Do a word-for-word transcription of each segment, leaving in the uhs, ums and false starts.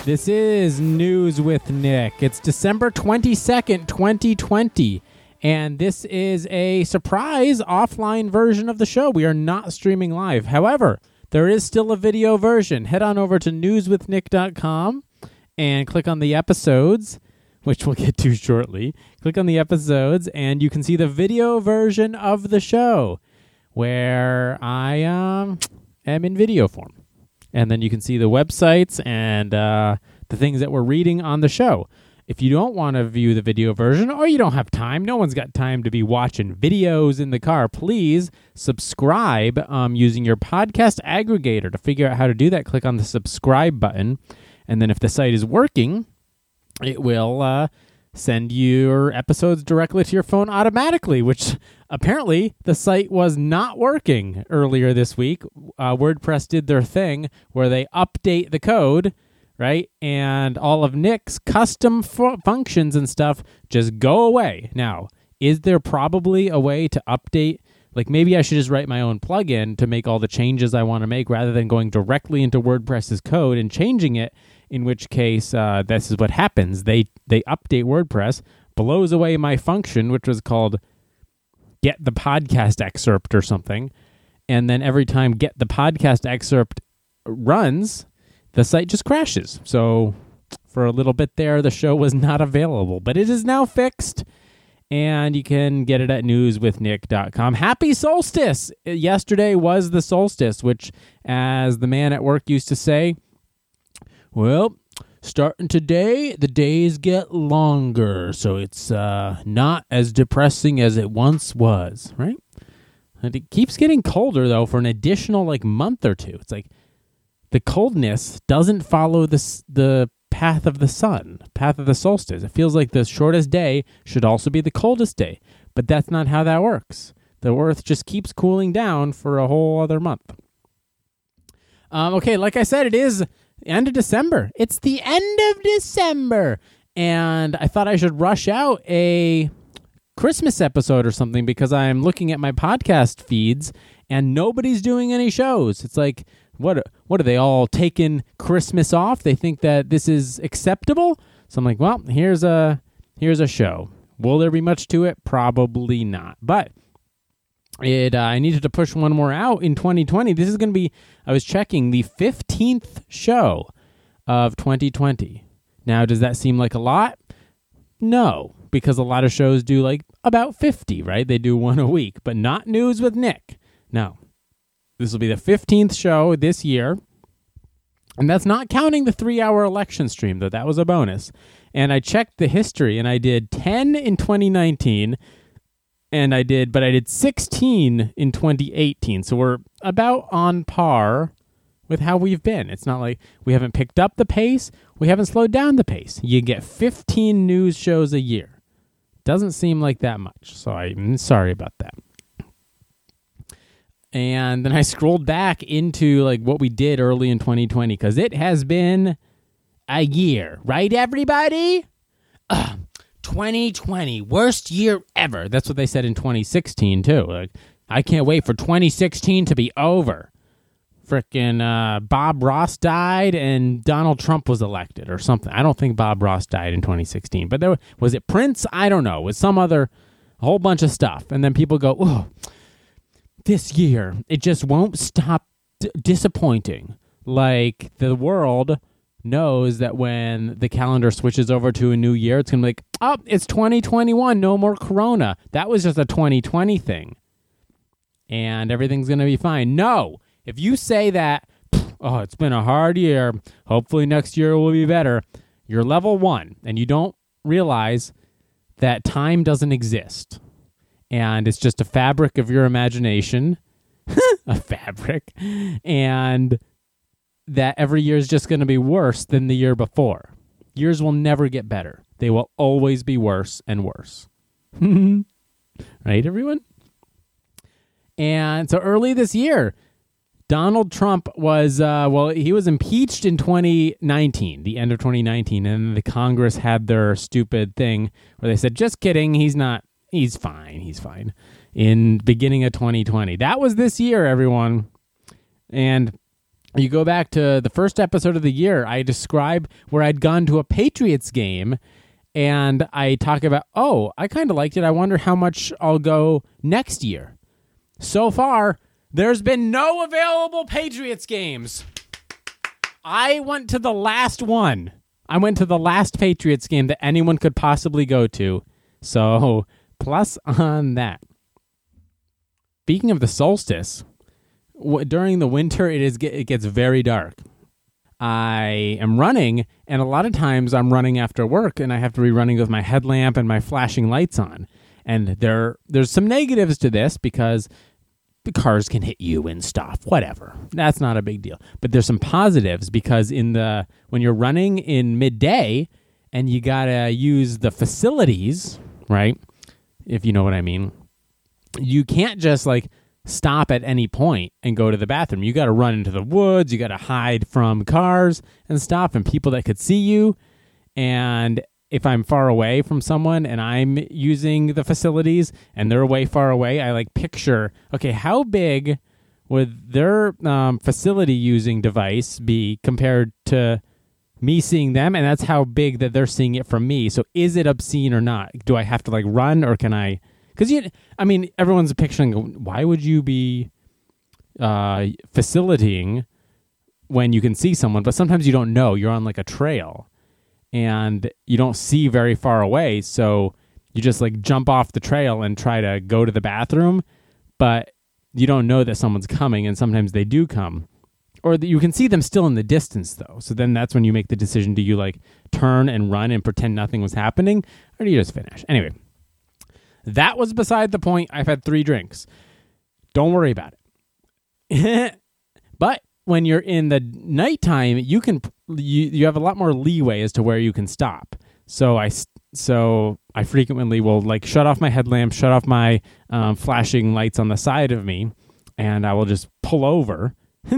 This is News with Nick. It's December twenty-second, twenty twenty, and this is a surprise offline version of the show. We are not streaming live. However, there is still a video version. Head on over to news with nick dot com and click on the episodes, which we'll get to shortly. Click on the episodes, and you can see the video version of the show where I um, am in video form. And then you can see the websites and uh, the things that we're reading on the show. If you don't want to view the video version or you don't have time, no one's got time to be watching videos in the car, please subscribe um, using your podcast aggregator. To figure out how to do that, click on the subscribe button. And then if the site is working, it will uh, send your episodes directly to your phone automatically, which apparently the site was not working earlier this week. Uh, WordPress did their thing where they update the code, right? And all of Nick's custom fu- functions and stuff just go away. Now, is there probably a way to update? Like maybe I should just write my own plugin to make all the changes I want to make rather than going directly into WordPress's code and changing it, in which case uh, this is what happens. They, they update WordPress, blows away my function, which was called get the podcast excerpt or something. And then every time get the podcast excerpt runs, the site just crashes. So for a little bit there, the show was not available, but it is now fixed, and you can get it at news with nick dot com. Happy solstice! Yesterday was the solstice, which, as the man at work used to say, well, starting today, the days get longer, so it's uh, not as depressing as it once was, right? And it keeps getting colder, though, for an additional, like, month or two. It's like the coldness doesn't follow the, the path of the sun, path of the solstice. It feels like the shortest day should also be the coldest day, but that's not how that works. The Earth just keeps cooling down for a whole other month. Um, okay, like I said, it is end of December. It's the end of December, and I thought I should rush out a Christmas episode or something because I'm looking at my podcast feeds, and nobody's doing any shows. It's like, What what are they all taking Christmas off? They think that this is acceptable? So I'm like, well, here's a here's a show. Will there be much to it? Probably not. But it uh, I needed to push one more out in twenty twenty. This is going to be, I was checking, the fifteenth show of twenty twenty. Now, does that seem like a lot? No, because a lot of shows do like about fifty, right? They do one a week, but not News with Nick. No. This will be the fifteenth show this year, and that's not counting the three-hour election stream, though. That was a bonus. And I checked the history, and I did ten in twenty nineteen, and I did, but I did sixteen in twenty eighteen. So we're about on par with how we've been. It's not like we haven't picked up the pace, we haven't slowed down the pace. You get fifteen news shows a year. Doesn't seem like that much, so I'm sorry about that. And then I scrolled back into like what we did early in twenty twenty because it has been a year, right, everybody? Ugh, twenty twenty, worst year ever. That's what they said in twenty sixteen too. Like, I can't wait for twenty sixteen to be over. Frickin' uh, Bob Ross died and Donald Trump was elected or something. I don't think Bob Ross died in twenty sixteen, but there was, was it Prince? I don't know. It was some other, a whole bunch of stuff. And then people go, oh, this year, it just won't stop d- disappointing. Like, the world knows that when the calendar switches over to a new year, it's going to be like, oh, it's twenty twenty-one, no more Corona. That was just a twenty twenty thing. And everything's going to be fine. No, if you say that, oh, it's been a hard year, hopefully next year will be better, you're level one, and you don't realize that time doesn't exist. And it's just a fabric of your imagination, a fabric, and that every year is just going to be worse than the year before. Years will never get better. They will always be worse and worse. Right, everyone? And so early this year, Donald Trump was, uh, well, he was impeached in twenty nineteen, the end of twenty nineteen, and the Congress had their stupid thing where they said, just kidding, he's not. He's fine. He's fine. In beginning of twenty twenty. That was this year, everyone. And You go back to the first episode of the year, I describe where I'd gone to a Patriots game, and I talk about, oh, I kind of liked it. I wonder how much I'll go next year. So far, there's been no available Patriots games. I went to the last one. I went to the last Patriots game that anyone could possibly go to. So, plus on that. Speaking of the solstice, w- during the winter, it is it gets very dark. I am running, and a lot of times I'm running after work, and I have to be running with my headlamp and my flashing lights on. And there, there's some negatives to this because the cars can hit you and stuff, whatever. That's not a big deal. But there's some positives because in the when you're running in midday and you gotta use the facilities, right? If you know what I mean, you can't just like stop at any point and go to the bathroom. You got to run into the woods. You got to hide from cars and stuff and people that could see you. And if I'm far away from someone and I'm using the facilities and they're way far away, I like picture, okay, how big would their um, facility using device be compared to me seeing them? And that's how big that they're seeing it from me. So is it obscene or not? Do I have to like run or can I... Because, you, I mean, everyone's picturing, why would you be uh, facilitating when you can see someone? But sometimes you don't know. You're on, like, a trail, and you don't see very far away, so you just, like, jump off the trail and try to go to the bathroom, but you don't know that someone's coming, and sometimes they do come. Or that you can see them still in the distance, though. So then that's when you make the decision, do you, like, turn and run and pretend nothing was happening, or do you just finish? Anyway. That was beside the point. I've had three drinks. Don't worry about it. But when you're in the nighttime, you can you, you have a lot more leeway as to where you can stop. So I so I frequently will like shut off my headlamp, shut off my um, flashing lights on the side of me, and I will just pull over,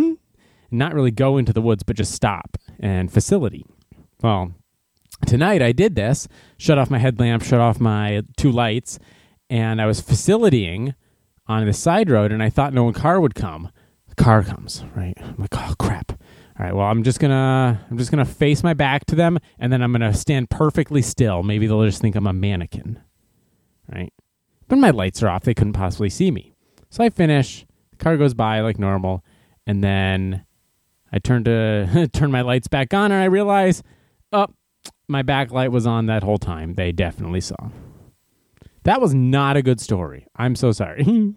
not really go into the woods, but just stop and facility. Well, tonight I did this, shut off my headlamp, shut off my two lights, and I was facilitating on the side road, and I thought no one car would come. The car comes, right? I'm like, oh crap. All right, well, I'm just gonna I'm just gonna face my back to them, and then I'm gonna stand perfectly still. Maybe they'll just think I'm a mannequin. Right? But my lights are off, they couldn't possibly see me. So I finish, the car goes by like normal, and then I turn to turn my lights back on, and I realize, oh, my backlight was on that whole time. They definitely saw. That was not a good story. I'm so sorry.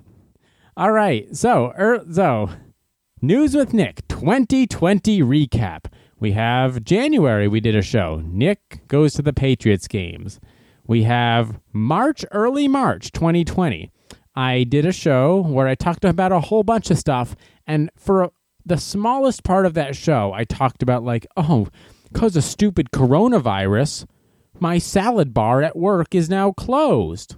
All right. So, er, so News with Nick twenty twenty recap. We have January. We did a show. Nick goes to the Patriots games. We have March, early March twenty twenty. I did a show where I talked about a whole bunch of stuff. And for the smallest part of that show, I talked about like, oh, because of stupid coronavirus, my salad bar at work is now closed.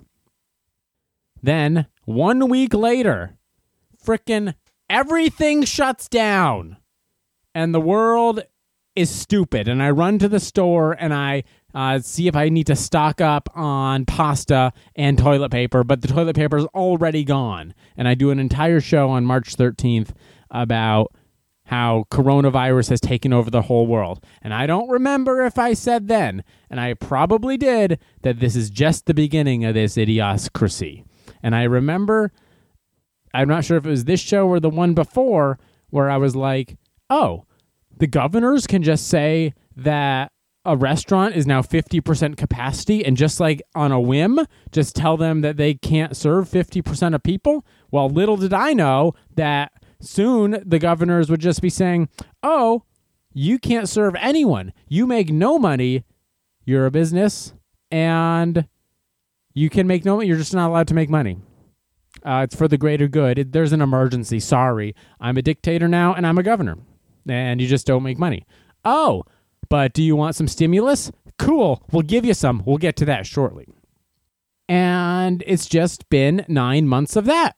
Then, one week later, frickin' everything shuts down. And the world is stupid. And I run to the store and I uh, see if I need to stock up on pasta and toilet paper. But the toilet paper is already gone. And I do an entire show on March thirteenth about how coronavirus has taken over the whole world. And I don't remember if I said then, and I probably did, that this is just the beginning of this idiocracy. And I remember, I'm not sure if it was this show or the one before, where I was like, oh, the governors can just say that a restaurant is now fifty percent capacity and just like on a whim, just tell them that they can't serve fifty percent of people? Well, little did I know that soon, the governors would just be saying, oh, you can't serve anyone. You make no money. You're a business, and you can make no money. You're just not allowed to make money. Uh, it's for the greater good. It, there's an emergency. Sorry. I'm a dictator now, and I'm a governor, and you just don't make money. Oh, but do you want some stimulus? Cool. We'll give you some. We'll get to that shortly. And it's just been nine months of that.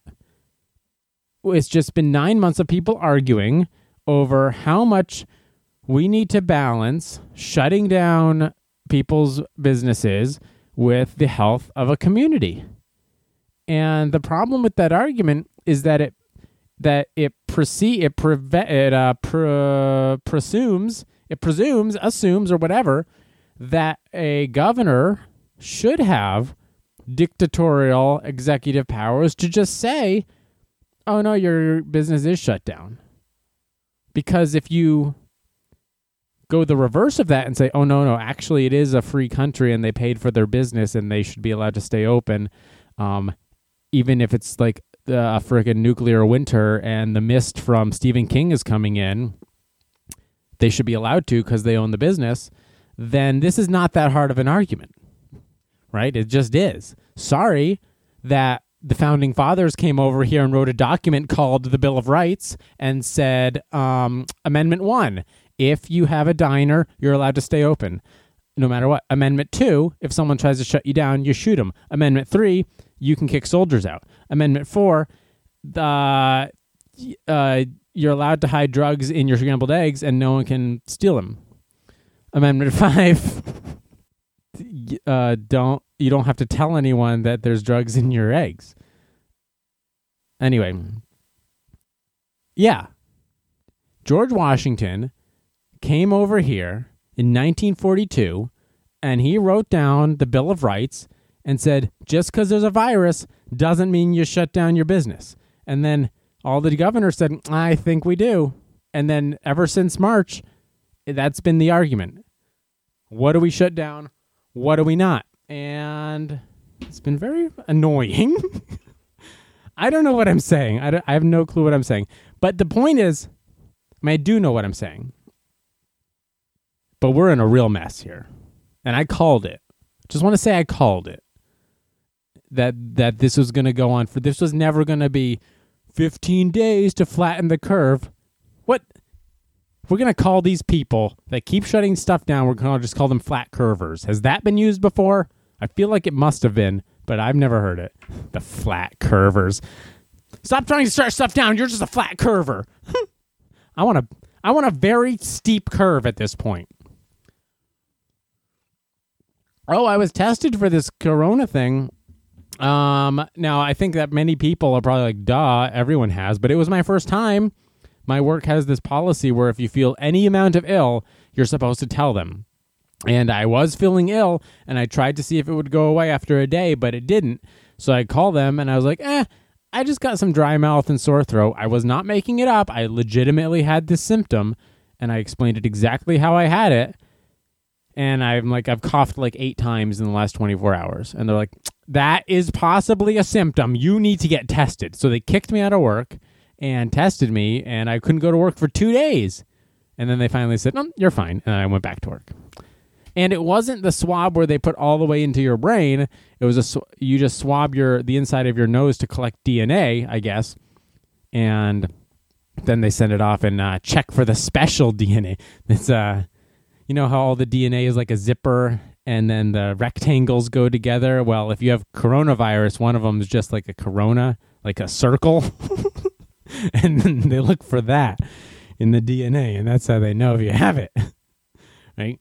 It's just been nine months of people arguing over how much we need to balance shutting down people's businesses with the health of a community. And the problem with that argument is that it that it proceed it preve- it uh, pre- presumes it presumes assumes or whatever that a governor should have dictatorial executive powers to just say, "Oh no, your business is shut down." Because if you go the reverse of that and say, "Oh no, no, actually it is a free country and they paid for their business and they should be allowed to stay open, um, even if it's like a friggin' nuclear winter and the mist from Stephen King is coming in, they should be allowed to because they own the business," then this is not that hard of an argument, right? It just is. Sorry that the Founding Fathers came over here and wrote a document called the Bill of Rights and said, um, Amendment one, if you have a diner, you're allowed to stay open, no matter what. Amendment two, if someone tries to shut you down, you shoot them. Amendment three, you can kick soldiers out. Amendment four, the, uh, you're allowed to hide drugs in your scrambled eggs and no one can steal them. Amendment five, uh, don't you don't have to tell anyone that there's drugs in your eggs. Anyway, yeah, George Washington came over here in nineteen forty-two and he wrote down the Bill of Rights and said, just because there's a virus doesn't mean you shut down your business. And then all the governors said, I think we do. And then ever since March, that's been the argument. What do we shut down? What do we not? And it's been very annoying. I don't know what I'm saying. I, I have no clue what I'm saying. But the point is, I mean, I do know what I'm saying. But we're in a real mess here. And I called it. Just want to say I called it. That that this was going to go on for, this was never going to be fifteen days to flatten the curve. What? We're going to call these people that keep shutting stuff down, we're going to just call them flat curvers. Has that been used before? I feel like it must have been, but I've never heard it. The flat curvers. Stop trying to shut stuff down. You're just a flat curver. I want a, I want a very steep curve at this point. Oh, I was tested for this corona thing. Um, now, I think that many people are probably like, duh, everyone has, but it was my first time. My work has this policy where if you feel any amount of ill, you're supposed to tell them. And I was feeling ill, and I tried to see if it would go away after a day, but it didn't. So I called them, and I was like, eh, I just got some dry mouth and sore throat. I was not making it up. I legitimately had this symptom, and I explained it exactly how I had it. And I'm like, I've coughed like eight times in the last twenty-four hours. And they're like, that is possibly a symptom. You need to get tested. So they kicked me out of work and tested me, and I couldn't go to work for two days. And then they finally said, no, you're fine. And I went back to work. And it wasn't the swab where they put all the way into your brain. It was a sw- you just swab your the inside of your nose to collect D N A, I guess. And then they send it off and uh, check for the special D N A. It's uh, you know how all the D N A is like a zipper, and then the rectangles go together? Well, if you have coronavirus, one of them is just like a corona, like a circle. And then they look for that in the D N A, and that's how they know if you have it. Right?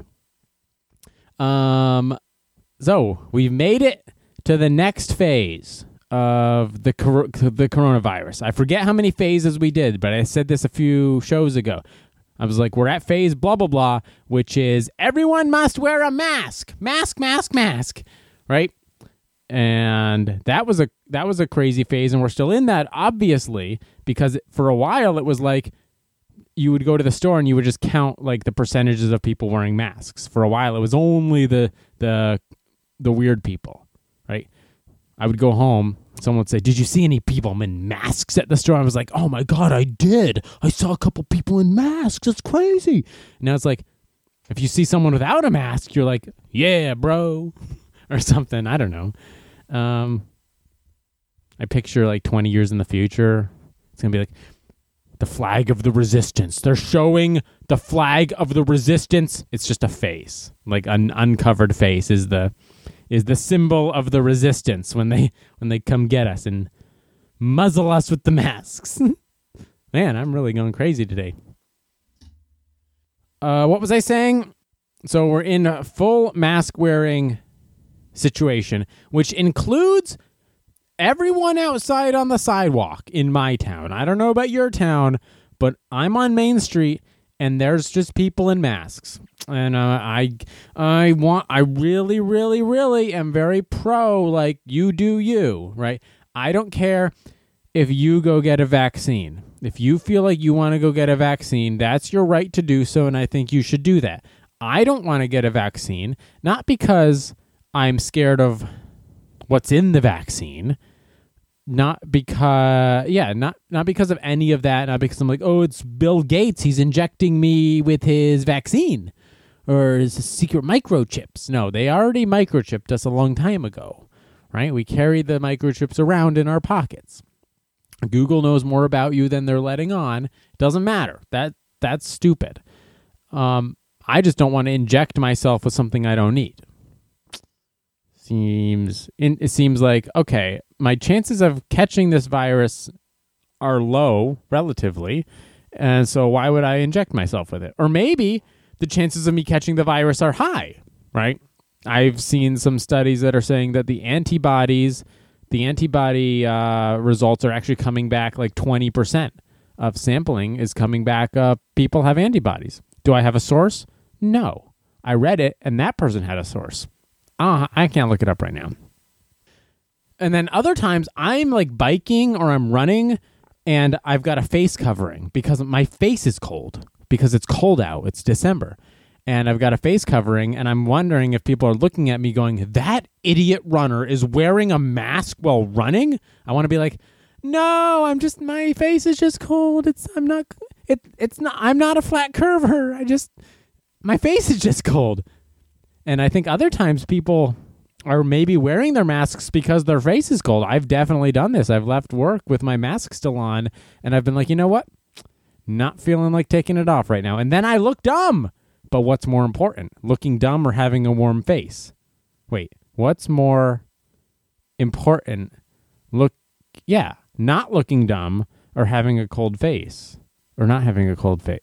Um, so we've made it to the next phase of the cor- the coronavirus. I forget how many phases we did, but I said this a few shows ago. I was like, we're at phase blah, blah, blah, which is everyone must wear a mask. Mask, mask, mask. Right? And that was a that was a crazy phase, and we're still in that, obviously, because for a while it was like you would go to the store and you would just count like the percentages of people wearing masks. For a while, it was only the the the weird people, right? I would go home. Someone would say, did you see any people in masks at the store? I was like, oh my God, I did. I saw a couple people in masks. It's crazy. Now it's like, if you see someone without a mask, you're like, yeah, bro, or something. I don't know. Um, I picture like twenty years in the future. It's going to be like the flag of the resistance. They're showing the flag of the resistance. It's just a face. Like an uncovered face is the is the symbol of the resistance when they when they come get us and muzzle us with the masks. Man, I'm really going crazy today. Uh, what was I saying? So we're in a full mask wearing situation, which includes everyone outside on the sidewalk in my town. I don't know about your town, but I'm on Main Street and there's just people in masks. And uh, I I want I really really really am very pro like you do you, right? I don't care if you go get a vaccine. If you feel like you want to go get a vaccine, that's your right to do so, and I think you should do that. I don't want to get a vaccine, not because I'm scared of what's in the vaccine, not because, yeah, not not because of any of that, not because I'm like, oh, it's Bill Gates, he's injecting me with his vaccine, or his secret microchips. No, they already microchipped us a long time ago, right? We carry the microchips around in our pockets. Google knows more about you than they're letting on. Doesn't matter. That That's stupid. Um, I just don't want to inject myself with something I don't need. Seems it seems like, okay, my chances of catching this virus are low, relatively, and so why would I inject myself with it? Or maybe the chances of me catching the virus are high, right? I've seen some studies that are saying that the antibodies, the antibody uh, results are actually coming back like twenty percent of sampling is coming back. Uh, people have antibodies. Do I have a source? No. I read it, and that person had a source. Uh, I can't look it up right now. And then other times I'm like biking or I'm running and I've got a face covering because my face is cold because it's cold out. It's December. And I've got a face covering and I'm wondering if people are looking at me going, that idiot runner is wearing a mask while running. I want to be like, no, I'm just, my face is just cold. It's, I'm not, it, it's not, I'm not a flat curver. I just, my face is just cold. And I think other times people are maybe wearing their masks because their face is cold. I've definitely done this. I've left work with my mask still on, and I've been like, you know what? Not feeling like taking it off right now. And then I look dumb. But what's more important, looking dumb or having a warm face? Wait, what's more important? Look, yeah, not looking dumb or having a cold face or not having a cold face.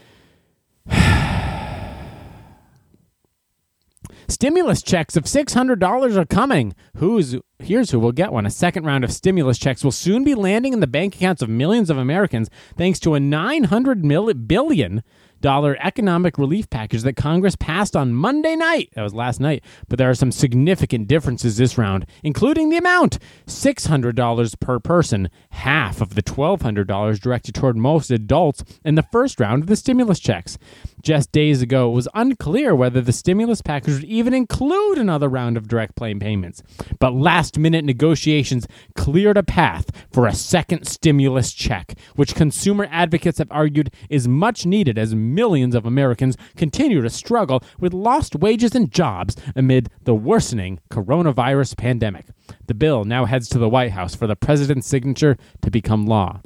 Stimulus checks of six hundred dollars are coming. Who's Here's who will get one. A second round of stimulus checks will soon be landing in the bank accounts of millions of Americans thanks to a nine hundred billion dollars economic relief package that Congress passed on Monday night. That was last night. But there are some significant differences this round, including the amount. six hundred dollars per person, half of the twelve hundred dollars directed toward most adults in the first round of the stimulus checks. Just days ago, it was unclear whether the stimulus package would even include another round of direct plane payments. But last-minute negotiations cleared a path for a second stimulus check, which consumer advocates have argued is much needed as millions of Americans continue to struggle with lost wages and jobs amid the worsening coronavirus pandemic. The bill now heads to the White House for the president's signature to become law.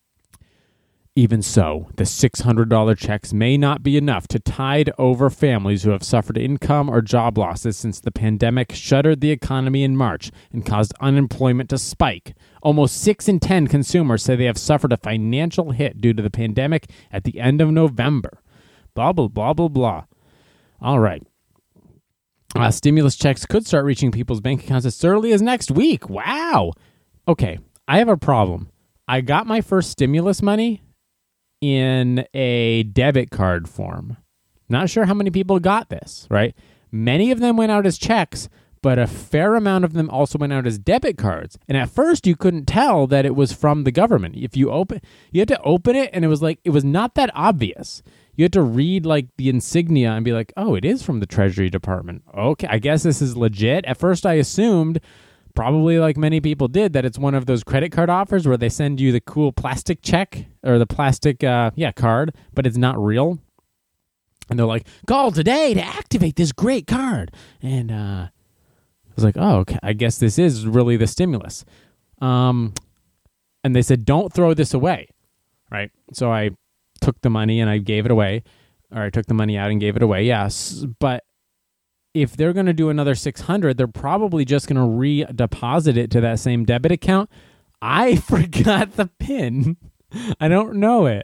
Even so, the six hundred dollars checks may not be enough to tide over families who have suffered income or job losses since the pandemic shuttered the economy in March and caused unemployment to spike. Almost six in ten consumers say they have suffered a financial hit due to the pandemic at the end of November. Blah, blah, blah, blah, blah. All right. Uh, stimulus checks could start reaching people's bank accounts as early as next week. Wow. Okay, I have a problem. I got my first stimulus money in a debit card form. Not sure how many people got this, right? Many of them went out as checks, but a fair amount of them also went out as debit cards. And at first you couldn't tell that it was from the government. If you open, you had to open it and it was like, it was not that obvious. You had to read like the insignia and be like, oh, it is from the Treasury Department. Okay, I guess this is legit. At first I assumed, probably like many people did, that it's one of those credit card offers where they send you the cool plastic check or the plastic, uh, yeah, card, but it's not real. And they're like, call today to activate this great card. And uh, I was like, oh, okay, I guess this is really the stimulus. Um, and they said, don't throw this away, right? So I took the money and I gave it away, or I took the money out and gave it away, yes, but if they're going to do another six hundred, they're probably just going to redeposit it to that same debit account. I forgot the PIN. I don't know it.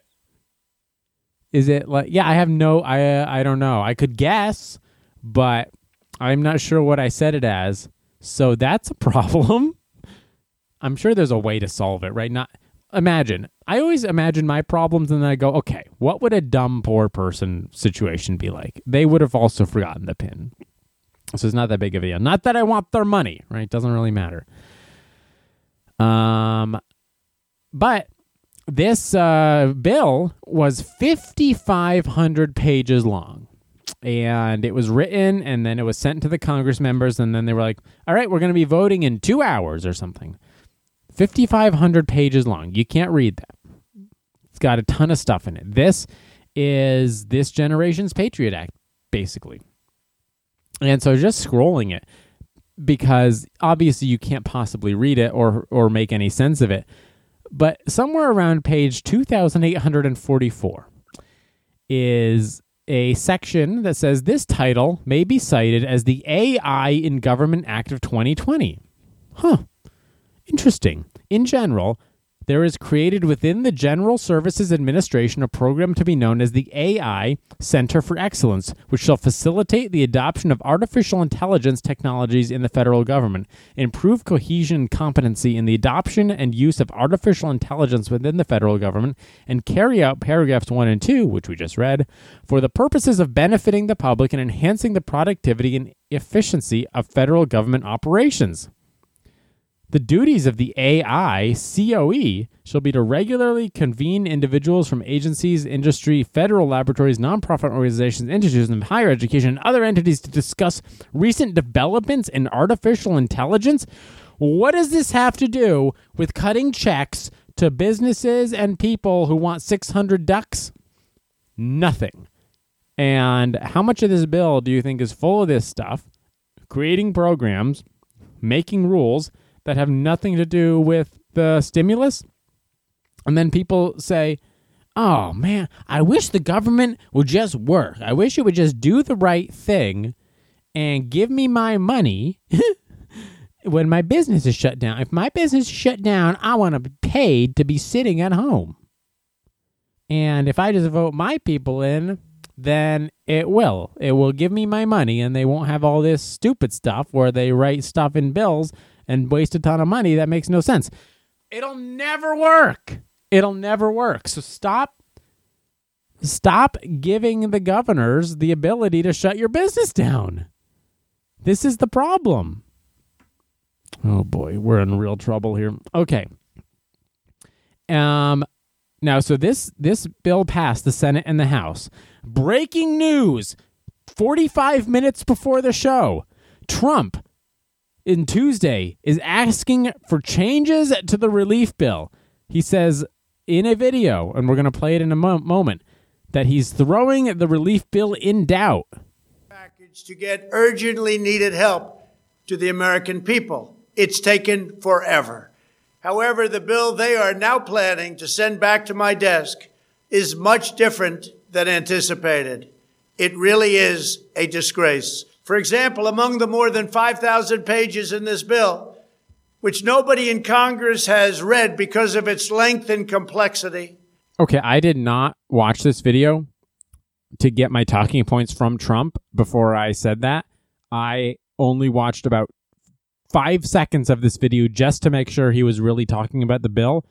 Is it like, yeah, I have no, I I don't know. I could guess, but I'm not sure what I set it as. So that's a problem. I'm sure there's a way to solve it, right? Not imagine. I always imagine my problems and then I go, okay, what would a dumb poor person situation be like? They would have also forgotten the PIN. So it's not that big of a deal. Not that I want their money, right? Doesn't really matter. Um, but this uh, bill was fifty-five hundred pages long. And it was written, and then it was sent to the Congress members, and then they were like, all right, we're going to be voting in two hours or something. fifty-five hundred pages long. You can't read that. It's got a ton of stuff in it. This is this generation's Patriot Act, basically. And so just scrolling it, because obviously you can't possibly read it or or make any sense of it, but somewhere around page two thousand eight hundred forty-four is a section that says this title may be cited as the A I in Government Act of twenty twenty. Huh. Interesting. In general, there is created within the General Services Administration a program to be known as the A I Center for Excellence, which shall facilitate the adoption of artificial intelligence technologies in the federal government, improve cohesion and competency in the adoption and use of artificial intelligence within the federal government, and carry out paragraphs one and two, which we just read, for the purposes of benefiting the public and enhancing the productivity and efficiency of federal government operations. The duties of the A I C O E shall be to regularly convene individuals from agencies, industry, federal laboratories, nonprofit organizations, institutions of higher education, and other entities to discuss recent developments in artificial intelligence. What does this have to do with cutting checks to businesses and people who want six hundred ducks? Nothing. And how much of this bill do you think is full of this stuff, creating programs, making rules that have nothing to do with the stimulus? And then people say, oh, man, I wish the government would just work. I wish it would just do the right thing and give me my money when my business is shut down. If my business is shut down, I want to be paid to be sitting at home. And if I just vote my people in, then it will. It will give me my money, and they won't have all this stupid stuff where they write stuff in bills and waste a ton of money that makes no sense. It'll never work. It'll never work. So stop, stop giving the governors the ability to shut your business down. This is the problem. Oh boy, we're in real trouble here. Okay. Um, now, so this this bill passed the Senate and the House. Breaking news: forty-five minutes before the show, Trump in Tuesday is asking for changes to the relief bill. He says in a video, and we're going to play it in a mo- moment, that he's throwing the relief bill in doubt. Package to get urgently needed help to the American people. It's taken forever. However, the bill they are now planning to send back to my desk is much different than anticipated. It really is a disgrace. For example, among the more than five thousand pages in this bill, which nobody in Congress has read because of its length and complexity. Okay, I did not watch this video to get my talking points from Trump before I said that. I only watched about five seconds of this video just to make sure he was really talking about the bill,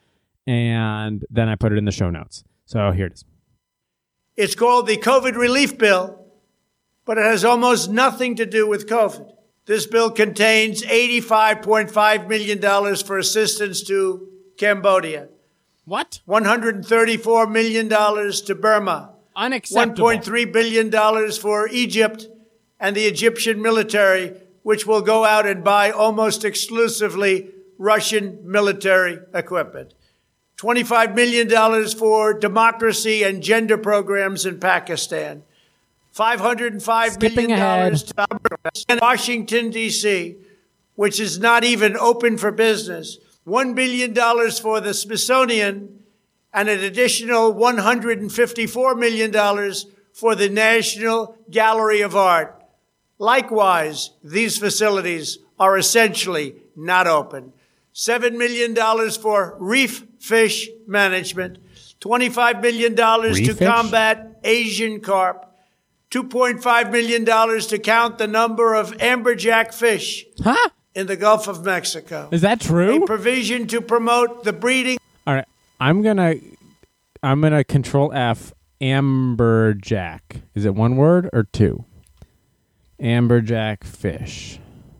and then I put it in the show notes. So here it is. It's called the COVID relief bill, but it has almost nothing to do with COVID. This bill contains eighty-five point five million dollars for assistance to Cambodia. What? one hundred thirty-four million dollars to Burma. Unacceptable. one point three billion dollars for Egypt and the Egyptian military, which will go out and buy almost exclusively Russian military equipment. twenty-five million dollars for democracy and gender programs in Pakistan. five hundred five Skipping million dollars ahead. to Washington, D C, which is not even open for business. one billion dollars for the Smithsonian and an additional one hundred fifty-four million dollars for the National Gallery of Art. Likewise, these facilities are essentially not open. seven million dollars for reef fish management, twenty-five million dollars Reef to fish? combat Asian carp, two point five million dollars to count the number of amberjack fish, Huh? in the Gulf of Mexico. Is that true? A provision to promote the breeding. All right, I'm gonna, I'm gonna Control F amberjack. Is it one word or two? Amberjack fish.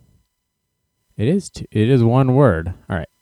It is. Two, it is one word. All right.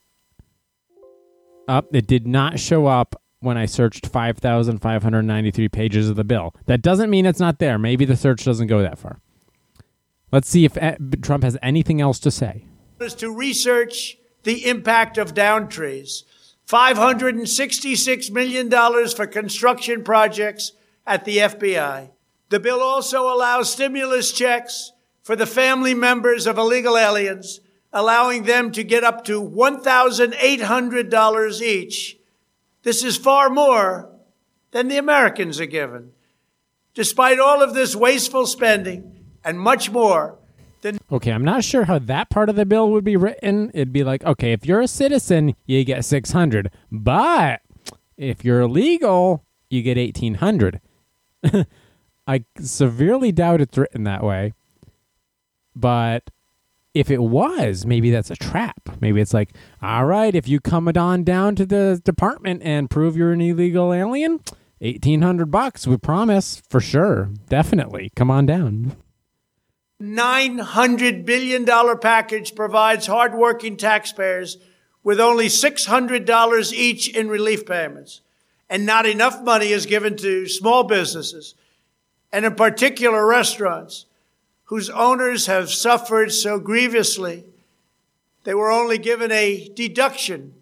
Up. It did not show up when I searched five thousand five hundred ninety-three pages of the bill. That doesn't mean it's not there. Maybe the search doesn't go that far. Let's see if Trump has anything else to say. Is to research the impact of down trees. five hundred sixty-six million dollars for construction projects at the F B I. The bill also allows stimulus checks for the family members of illegal aliens, allowing them to get up to one thousand eight hundred dollars each. This is far more than the Americans are given. Despite all of this wasteful spending and much more, the Okay, I'm not sure how that part of the bill would be written. It'd be like, okay, if you're a citizen, you get six hundred, but if you're illegal, you get eighteen hundred. I severely doubt it's written that way. But if it was, maybe that's a trap. Maybe it's like, all right, if you come on down to the department and prove you're an illegal alien, eighteen hundred bucks, we promise, for sure, definitely, come on down. nine hundred billion dollars package provides hardworking taxpayers with only six hundred dollars each in relief payments. And not enough money is given to small businesses, and in particular restaurants, whose owners have suffered so grievously. They were only given a deduction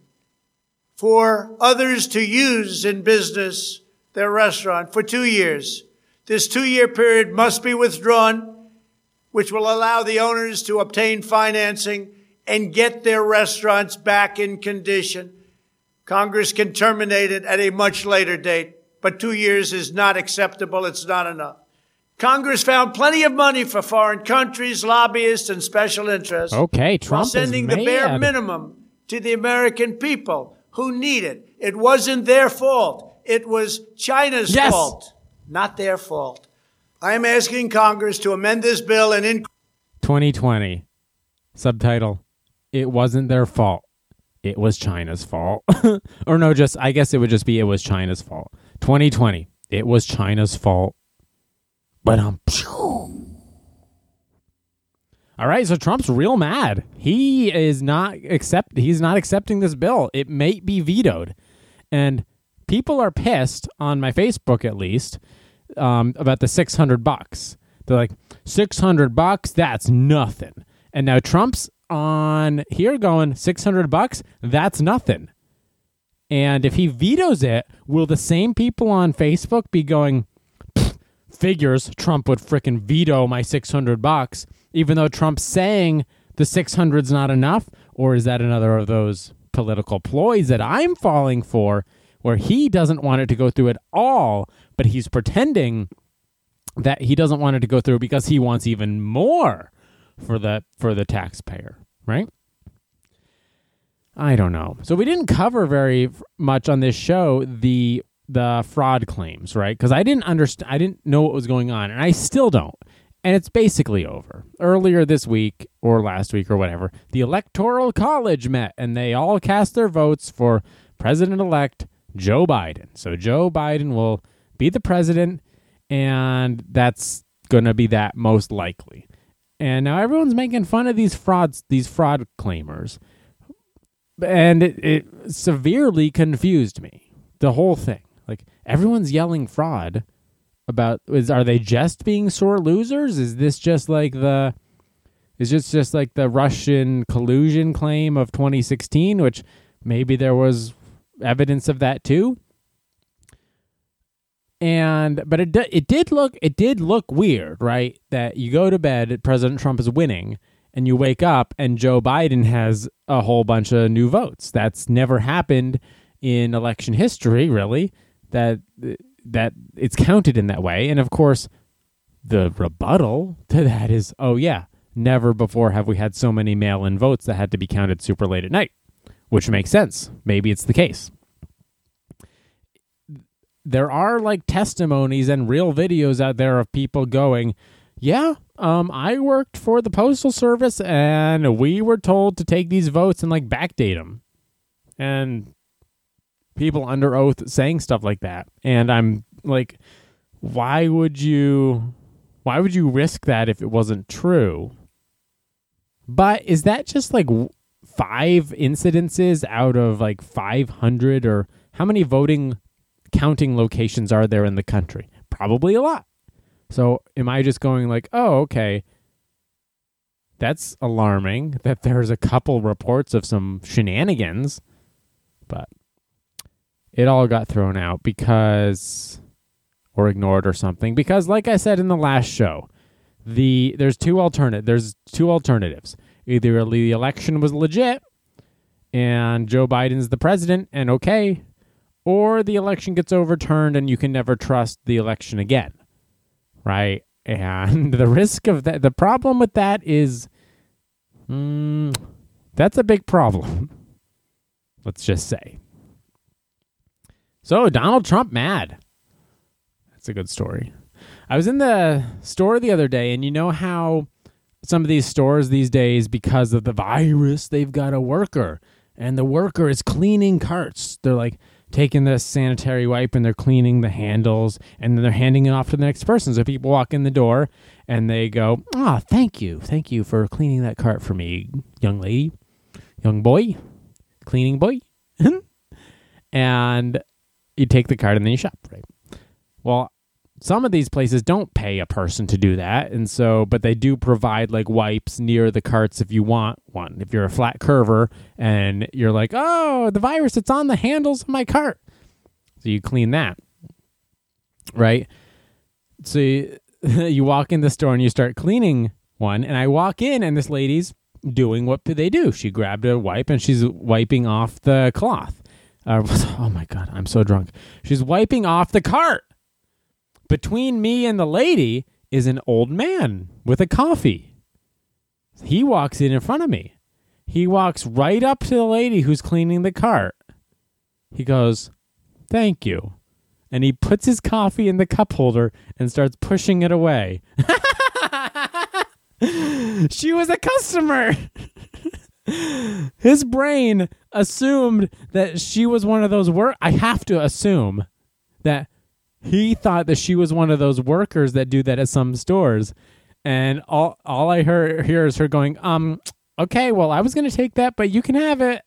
for others to use in business their restaurant for two years. This two-year period must be withdrawn, which will allow the owners to obtain financing and get their restaurants back in condition. Congress can terminate it at a much later date, but two years is not acceptable. It's not enough. Congress found plenty of money for foreign countries, lobbyists, and special interests. Okay, Trump while sending is the bare mad. minimum to the American people who need it. It wasn't their fault. It was China's Yes. fault, not their fault. I am asking Congress to amend this bill and increase twenty twenty. Subtitle, it wasn't their fault. It was China's fault. Or no, just, I guess it would just be, it was China's fault. twenty twenty, it was China's fault. But um, all right, so Trump's real mad. He is not accept. He's not accepting this bill. It may be vetoed, and people are pissed on my Facebook, at least, um, about the six hundred bucks. They're like, six hundred bucks. That's nothing. And now Trump's on here going six hundred bucks. That's nothing. And if he vetoes it, will the same people on Facebook be going, figures, Trump would frickin' veto my six hundred bucks, even though Trump's saying the six hundred's not enough? Or is that another of those political ploys that I'm falling for, where he doesn't want it to go through at all, but he's pretending that he doesn't want it to go through because he wants even more for the for the taxpayer, right? I don't know. So we didn't cover very much on this show the the fraud claims, right? Because I didn't understand, I didn't know what was going on, and I still don't. And it's basically over. Earlier this week, or last week, or whatever, the Electoral College met, and they all cast their votes for President-elect Joe Biden. So Joe Biden will be the president, and that's going to be that most likely. And now everyone's making fun of these frauds, these fraud claimers, and it, it severely confused me, the whole thing. Like, everyone's yelling fraud about, is are they just being sore losers? Is this just like the, is this just like the Russian collusion claim of twenty sixteen, which maybe there was evidence of that too? And, but it, it did look, it did look weird, right? That you go to bed, President Trump is winning, and you wake up and Joe Biden has a whole bunch of new votes. That's never happened in election history, really. That that it's counted in that way. And of course, the rebuttal to that is, oh yeah, never before have we had so many mail-in votes that had to be counted super late at night, which makes sense. Maybe it's the case. There are like testimonies and real videos out there of people going, Yeah, um, I worked for the Postal Service, and we were told to take these votes and, like, backdate them. And people under oath saying stuff like that. And I'm like, why would you, why would you risk that if it wasn't true? But is that just, like, five incidences out of, like, five hundred? Or how many voting counting locations are there in the country? Probably a lot. So am I just going like, oh, okay, that's alarming that there's a couple reports of some shenanigans, but it all got thrown out because, or ignored or something, because like I said in the last show, the there's two alternate there's two alternatives. Either the election was legit and Joe Biden's the president and okay, or the election gets overturned and you can never trust the election again. Right, and the risk of that, the problem with that is, mm, that's a big problem. Let's just say. So Donald Trump mad. That's a good story. I was in the store the other day, and you know how some of these stores these days, because of the virus, they've got a worker, and the worker is cleaning carts. They're like taking the sanitary wipe and they're cleaning the handles, and then they're handing it off to the next person. So people walk in the door and they go, oh, thank you. Thank you for cleaning that cart for me, young lady, young boy, cleaning boy. And you take the cart and then you shop, right? Well, some of these places don't pay a person to do that. And so, but they do provide like wipes near the carts if you want one. If you're a flat curver and you're like, oh, the virus, it's on the handles of my cart. So you clean that, right? So you, you walk in the store and you start cleaning one. And I walk in and this lady's doing what they do. She grabbed a wipe and she's wiping off the cloth. Uh, oh my God, I'm so drunk. She's wiping off the cart. Between me and the lady is an old man with a coffee. He walks in in front of me. He walks right up to the lady who's cleaning the cart. He goes, thank you. And he puts his coffee in the cup holder and starts pushing it away. She was a customer. His brain assumed that she was one of those work. I have to assume that he thought that she was one of those workers that do that at some stores. And all all I heard hear is her going, um, okay, well, I was going to take that, but you can have it.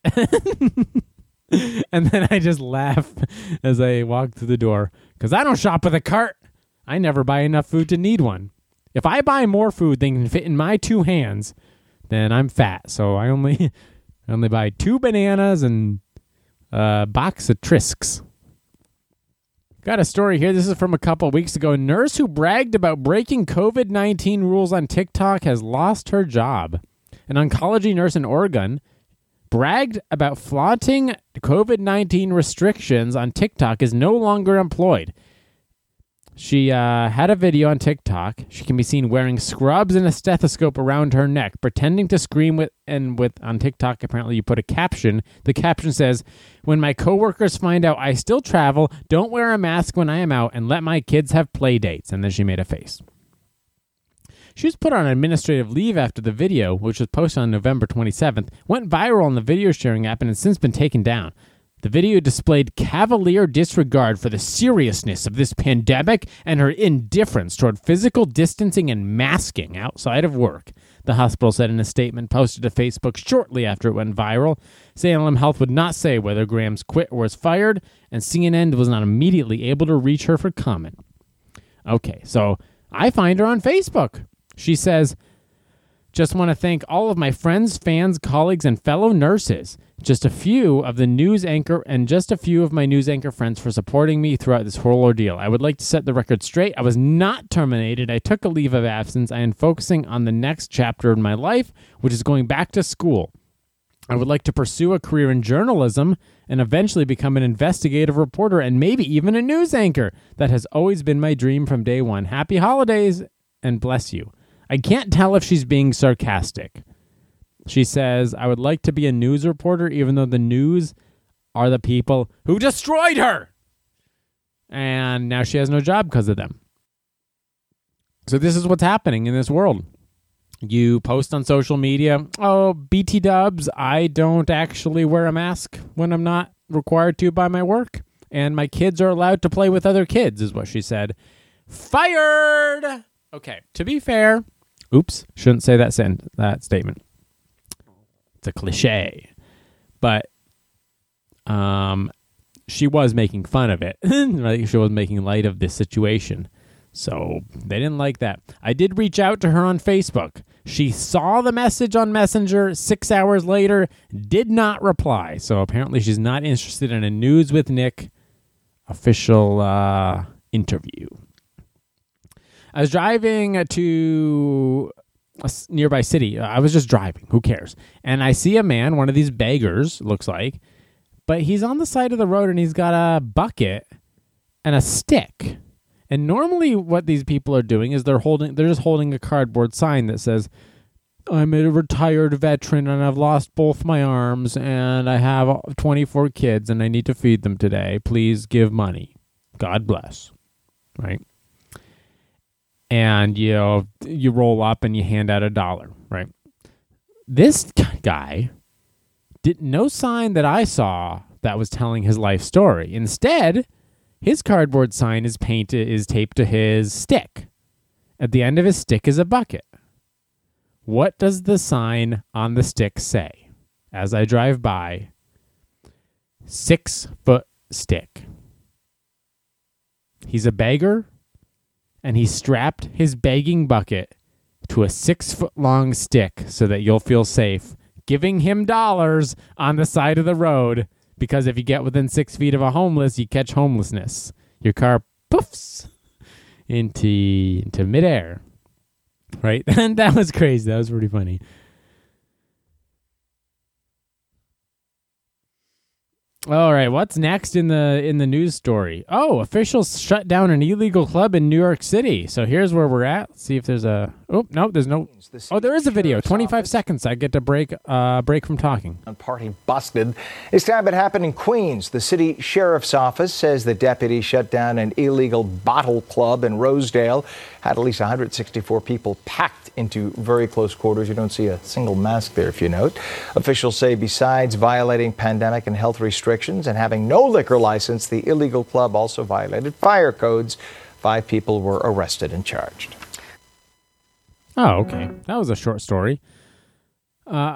And then I just laugh as I walk through the door because I don't shop with a cart. I never buy enough food to need one. If I buy more food than can fit in my two hands, then I'm fat. So I only, I only buy two bananas and a box of Trisks. Got a story here. This is from a couple weeks ago. A nurse who bragged about breaking covid nineteen rules on TikTok has lost her job. An oncology nurse in Oregon bragged about flaunting covid nineteen restrictions on TikTok is no longer employed. She uh, had a video on TikTok. She can be seen wearing scrubs and a stethoscope around her neck, pretending to scream with, and with on TikTok, apparently you put a caption. The caption says, when my coworkers find out I still travel, don't wear a mask when I am out, and let my kids have play dates. And then she made a face. She was put on administrative leave after the video, which was posted on November twenty-seventh, went viral on the video sharing app and has since been taken down. The video displayed cavalier disregard for the seriousness of this pandemic and her indifference toward physical distancing and masking outside of work, the hospital said in a statement posted to Facebook shortly after it went viral. Salem Health would not say whether Grams quit or was fired, and C N N was not immediately able to reach her for comment. Okay, so I find her on Facebook. She says, just want to thank all of my friends, fans, colleagues, and fellow nurses. Just a few of the news anchor and just a few of my news anchor friends for supporting me throughout this whole ordeal. I would like to set the record straight. I was not terminated. I took a leave of absence. I am focusing on the next chapter in my life, which is going back to school. I would like to pursue a career in journalism and eventually become an investigative reporter and maybe even a news anchor. That has always been my dream from day one. Happy holidays and bless you. I can't tell if she's being sarcastic. She says, I would like to be a news reporter, even though the news are the people who destroyed her. And now she has no job because of them. So this is what's happening in this world. You post on social media, oh, B T dubs, I don't actually wear a mask when I'm not required to by my work, and my kids are allowed to play with other kids, is what she said. Fired! Okay, to be fair, oops, shouldn't say that sen- that statement. It's a cliche. But um, she was making fun of it. Right? She was making light of this situation. So they didn't like that. I did reach out to her on Facebook. She saw the message on Messenger six hours later, did not reply. So apparently she's not interested in a News with Nick official uh, interview. I was driving to a nearby city. I was just driving. Who cares? And I see a man, one of these beggars, looks like, but he's on the side of the road and he's got a bucket and a stick. And normally what these people are doing is they're holding, they're just holding a cardboard sign that says, I'm a retired veteran and I've lost both my arms and I have twenty-four kids and I need to feed them today. Please give money. God bless. Right? And, you know, you roll up and you hand out a dollar, right? This guy did no sign that I saw that was telling his life story. Instead, his cardboard sign is painted, is taped to his stick. At the end of his stick is a bucket. What does the sign on the stick say? As I drive by, six foot stick. He's a beggar, and he strapped his begging bucket to a six foot long stick so that you'll feel safe, giving him dollars on the side of the road. Because if you get within six feet of a homeless, you catch homelessness. Your car poofs into, into midair. Right? And that was crazy. That was pretty funny. All right, what's next in the in the news story? Oh, officials shut down an illegal club in New York City. So here's where we're at. Let's see if there's a... Oh, no, there's no... Oh, there is a video. twenty-five seconds. I get to break uh, break from talking. Party busted. This time it happened in Queens. The city sheriff's office says the deputy shut down an illegal bottle club in Rosedale. Had at least one hundred sixty-four people packed into very close quarters. You don't see a single mask there, if you note. Officials say besides violating pandemic and health restrictions and having no liquor license, the illegal club also violated fire codes. Five people were arrested and charged. Oh, okay. That was a short story. Uh,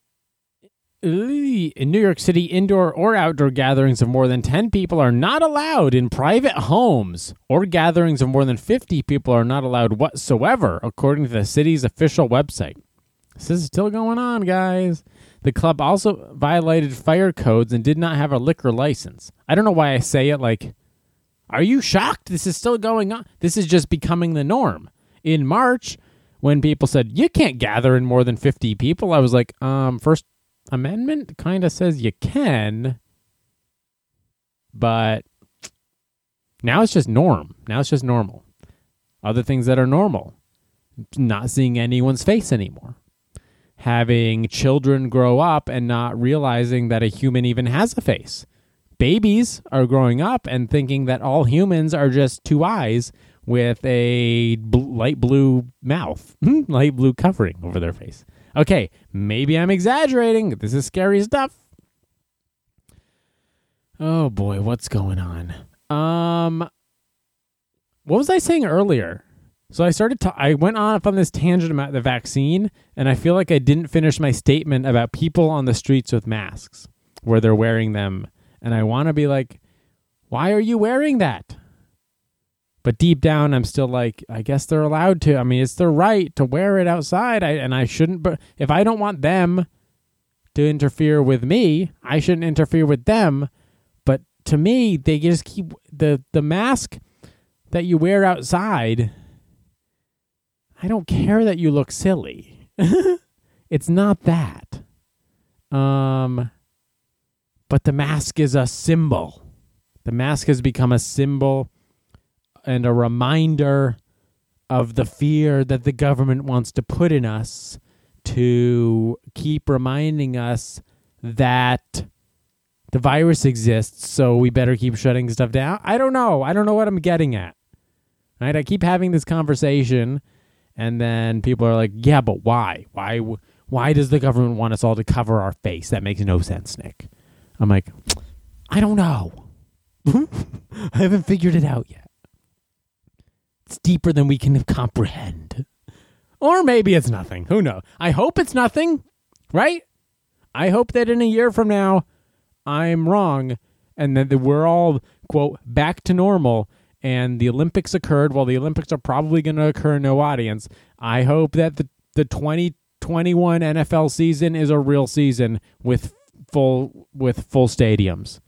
in New York City, indoor or outdoor gatherings of more than ten people are not allowed in private homes, or gatherings of more than fifty people are not allowed whatsoever, according to the city's official website. This is still going on, guys. The club also violated fire codes and did not have a liquor license. I don't know why I say it like, are you shocked? This is still going on. This is just becoming the norm. In March, when people said, you can't gather in more than fifty people, I was like, um, First Amendment kind of says you can, but now it's just norm. Now it's just normal. Other things that are normal, not seeing anyone's face anymore. Having children grow up and not realizing that a human even has a face. Babies are growing up and thinking that all humans are just two eyes with a bl- light blue mouth, light blue covering over their face. Okay, maybe I'm exaggerating. This is scary stuff. Oh boy, what's going on? Um, what was I saying earlier? So I started to, I went off on this tangent about the vaccine, and I feel like I didn't finish my statement about people on the streets with masks, where they're wearing them. And I want to be like, why are you wearing that? But deep down, I'm still like, I guess they're allowed to. I mean, it's their right to wear it outside, I, and I shouldn't. But if I don't want them to interfere with me, I shouldn't interfere with them. But to me, they just keep the the mask that you wear outside. I don't care that you look silly. It's not that. Um, but the mask is a symbol. The mask has become a symbol and a reminder of the fear that the government wants to put in us to keep reminding us that the virus exists, so we better keep shutting stuff down. I don't know. I don't know what I'm getting at. Right? I keep having this conversation, and then people are like, yeah, but why? Why Why does the government want us all to cover our face? That makes no sense, Nick. I'm like, I don't know. I haven't figured it out yet. It's deeper than we can comprehend. Or maybe it's nothing. Who knows? I hope it's nothing, right? I hope that in a year from now, I'm wrong, and that we're all, quote, back to normal, and the Olympics occurred. Well, the Olympics are probably going to occur in no audience. I hope that the, the twenty twenty-one N F L season is a real season with full with full stadiums.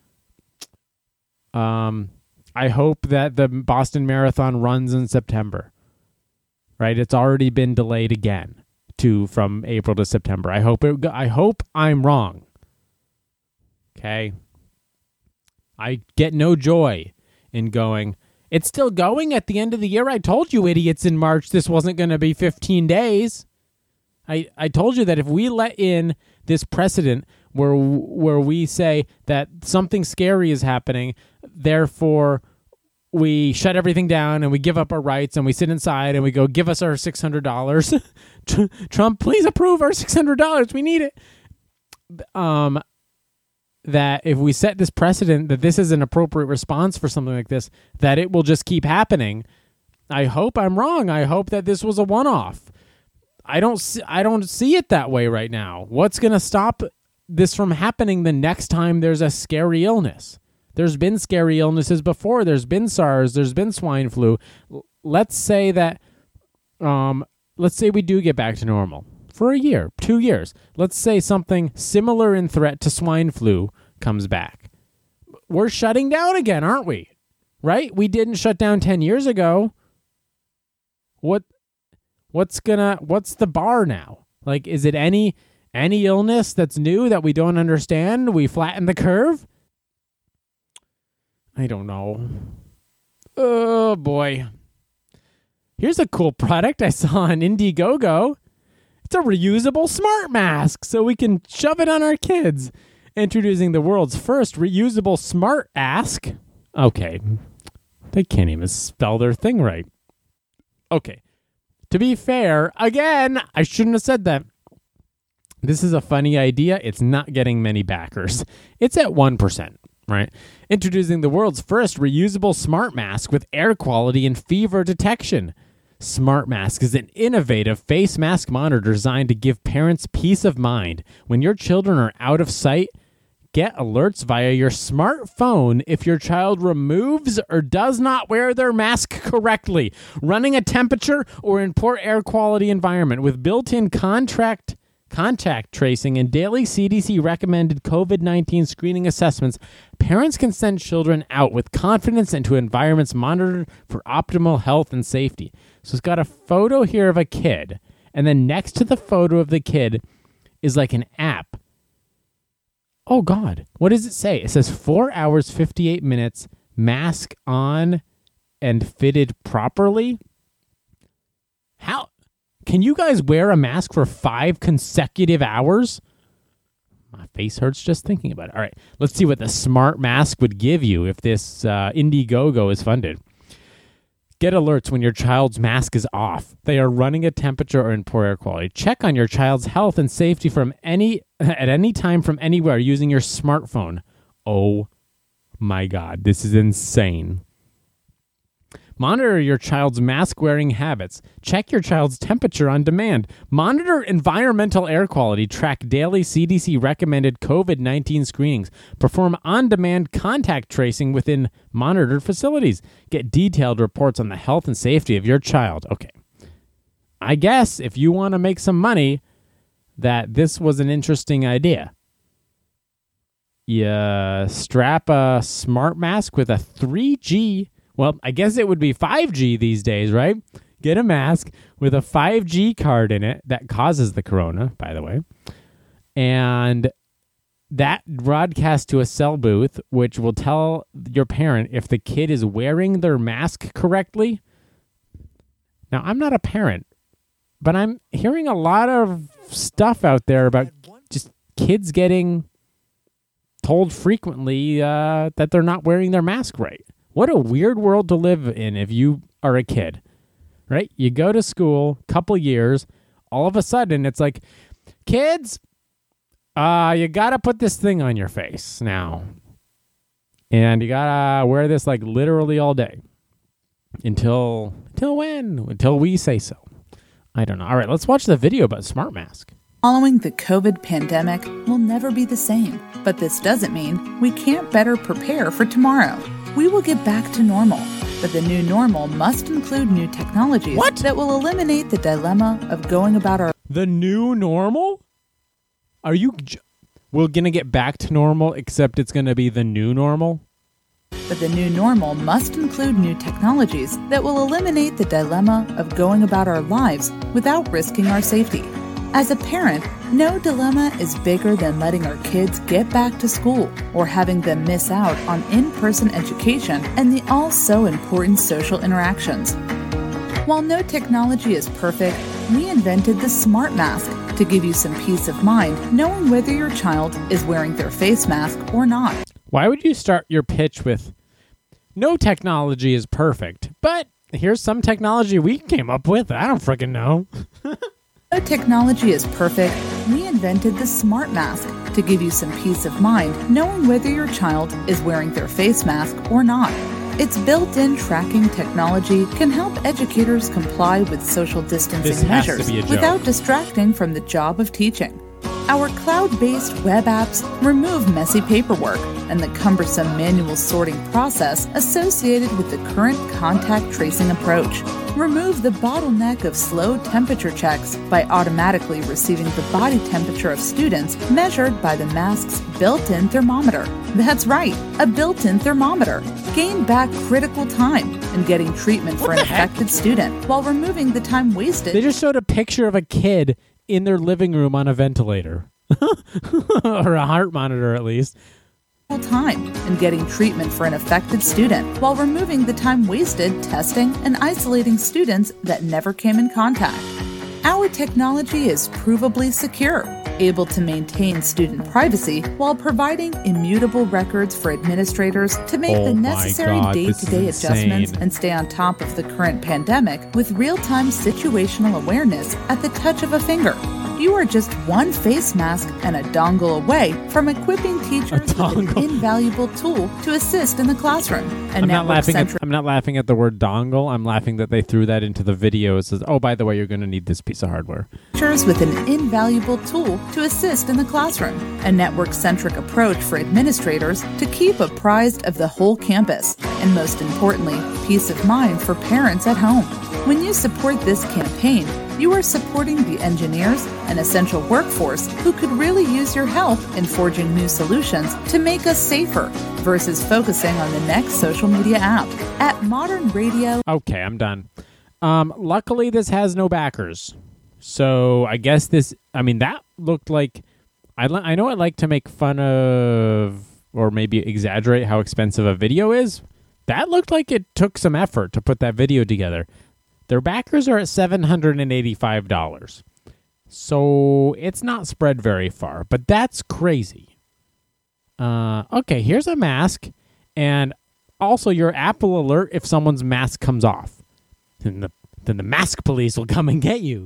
Um, I hope that the Boston Marathon runs in September. Right, it's already been delayed again to from April to September. I hope it. I hope I'm wrong. Okay. I get no joy in going, it's still going at the end of the year. I told you idiots in March this wasn't going to be fifteen days. I, I told you that if we let in this precedent where where we say that something scary is happening, therefore we shut everything down and we give up our rights and we sit inside and we go, give us our six hundred dollars. Trump, please approve our six hundred dollars. We need it. Um, that if we set this precedent that this is an appropriate response for something like this, that it will just keep happening. I hope I'm wrong. I hope that this was a one-off. I don't see, I don't see it that way right now. What's going to stop this from happening the next time there's a scary illness? There's been scary illnesses before. There's been SARS. There's been swine flu. Let's say that, um, let's say we do get back to normal for a year, two years. Let's say something similar in threat to swine flu comes back. We're shutting down again, aren't we? Right? We didn't shut down ten years ago. What, what's gonna, what's the bar now? Like, is it any, any illness that's new that we don't understand? We flatten the curve? I don't know. Oh, boy. Here's a cool product I saw on Indiegogo. It's a reusable smart mask, so we can shove it on our kids. Introducing the world's first reusable smart ask. Okay. They can't even spell their thing right. Okay. To be fair, again, I shouldn't have said that. This is a funny idea. It's not getting many backers. It's at one percent. Right? Introducing the world's first reusable smart mask with air quality and fever detection. Smart Mask is an innovative face mask monitor designed to give parents peace of mind. When your children are out of sight, get alerts via your smartphone if your child removes or does not wear their mask correctly, running a temperature or in poor air quality environment. With built-in contract contact tracing and daily C D C recommended COVID nineteen screening assessments, parents can send children out with confidence into environments monitored for optimal health and safety. So it's got a photo here of a kid, and then next to the photo of the kid is like an app. Oh God, what does it say? It says four hours, fifty-eight minutes, mask on and fitted properly. How? Can you guys wear a mask for five consecutive hours? My face hurts just thinking about it. All right, let's see what the smart mask would give you if this uh, Indiegogo is funded. Get alerts when your child's mask is off. They are running a temperature or in poor air quality. Check on your child's health and safety from any at any time from anywhere using your smartphone. Oh my God, this is insane. Monitor your child's mask-wearing habits. Check your child's temperature on demand. Monitor environmental air quality. Track daily C D C-recommended COVID nineteen screenings. Perform on-demand contact tracing within monitored facilities. Get detailed reports on the health and safety of your child. Okay. I guess if you want to make some money, that this was an interesting idea. You strap a smart mask with a three G... Well, I guess it would be five G these days, right? Get a mask with a five G card in it that causes the corona, by the way. And that broadcasts to a cell booth, which will tell your parent if the kid is wearing their mask correctly. Now, I'm not a parent, but I'm hearing a lot of stuff out there about just kids getting told frequently uh, that they're not wearing their mask right. What a weird world to live in if you are a kid, right? You go to school, couple years, all of a sudden it's like, kids, uh, you got to put this thing on your face now. And you got to wear this like literally all day. Until, until when? Until we say so. I don't know. All right, let's watch the video about Smart Mask. Following the COVID pandemic will never be the same, but this doesn't mean we can't better prepare for tomorrow. We will get back to normal, but the new normal must include new technologies What? that will eliminate the dilemma of going about our The new normal? Are you... J- We're going to get back to normal, except it's going to be the new normal? But the new normal must include new technologies that will eliminate the dilemma of going about our lives without risking our safety. As a parent, no dilemma is bigger than letting our kids get back to school or having them miss out on in-person education and the all-so-important social interactions. While no technology is perfect, we invented the Smart Mask to give you some peace of mind knowing whether your child is wearing their face mask or not. Why would you start your pitch with, no technology is perfect, but here's some technology we came up with. I don't freaking know. No technology is perfect. We invented the Smart Mask to give you some peace of mind knowing whether your child is wearing their face mask or not. Its built-in tracking technology can help educators comply with social distancing This has to measures be a joke. without distracting from the job of teaching. Our cloud-based web apps remove messy paperwork and the cumbersome manual sorting process associated with the current contact tracing approach. Remove the bottleneck of slow temperature checks by automatically receiving the body temperature of students measured by the mask's built-in thermometer. That's right, a built-in thermometer. Gain back critical time in getting treatment for an affected student while removing the time wasted. They just showed a picture of a kid in their living room on a ventilator. Or a heart monitor, at least. Time in getting treatment for an affected student while removing the time wasted testing and isolating students that never came in contact. Our technology is provably secure, able to maintain student privacy while providing immutable records for administrators to make Oh the my necessary God, this is day-to-day adjustments insane. and stay on top of the current pandemic with real-time situational awareness at the touch of a finger. You are just one face mask and a dongle away from equipping teachers with an dongle. invaluable tool to assist in the classroom. A I'm not laughing at, network-centric I'm not laughing at the word dongle. I'm laughing that they threw that into the video. It says, oh, by the way, you're going to need this piece of hardware. teachers with an invaluable tool to assist in the classroom. A network-centric approach for administrators to keep apprised of the whole campus. And most importantly, peace of mind for parents at home. When you support this campaign, you are supporting the engineers and essential workforce who could really use your help in forging new solutions to make us safer versus focusing on the next social media app. At Modern Radio, Okay, I'm done. Um, luckily, this has no backers. So I guess this, I mean, that looked like, I, li- I know I like to make fun of, or maybe exaggerate how expensive a video is. That looked like it took some effort to put that video together. Their backers are at seven hundred eighty-five dollars. So it's not spread very far, but that's crazy. Uh, okay, here's a mask, and also your Apple alert if someone's mask comes off. Then the, then the mask police will come and get you.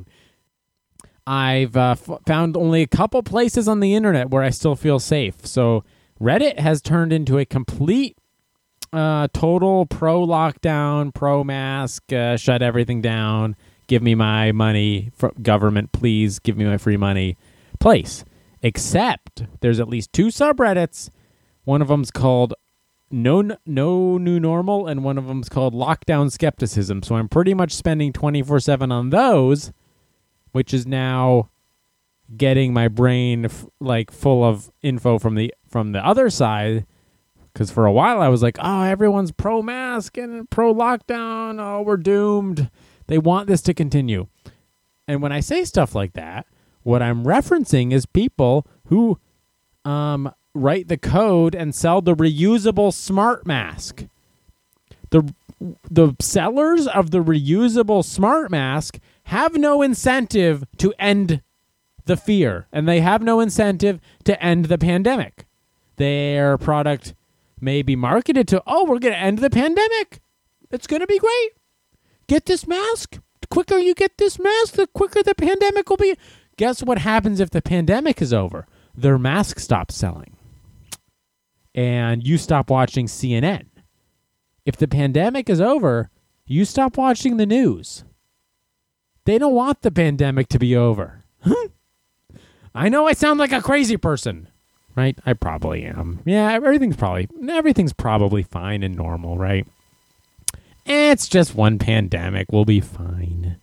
I've uh, f- found only a couple places on the internet where I still feel safe. So Reddit has turned into a complete Uh, total pro lockdown, pro mask, uh, shut everything down, give me my money, fr- government, please give me my free money place. Except there's at least two subreddits. One of them's called No No New Normal, and one of them's called Lockdown Skepticism. So I'm pretty much spending twenty-four seven on those, which is now getting my brain f- like full of info from the from the other side. Because for a while I was like, oh, everyone's pro-mask and pro-lockdown. Oh, we're doomed. They want this to continue. And when I say stuff like that, what I'm referencing is people who um, write the code and sell the reusable smart mask. The, the sellers of the reusable smart mask have no incentive to end the fear. And they have no incentive to end the pandemic. Their product may be marketed to, oh, we're going to end the pandemic. It's going to be great. Get this mask. The quicker you get this mask, the quicker the pandemic will be. Guess what happens if the pandemic is over? Their mask stops selling. And you stop watching C N N. If the pandemic is over, you stop watching the news. They don't want the pandemic to be over. I know I sound like a crazy person, right? I probably am. Yeah, everything's probably everything's probably fine and normal, right? It's just one pandemic. We'll be fine.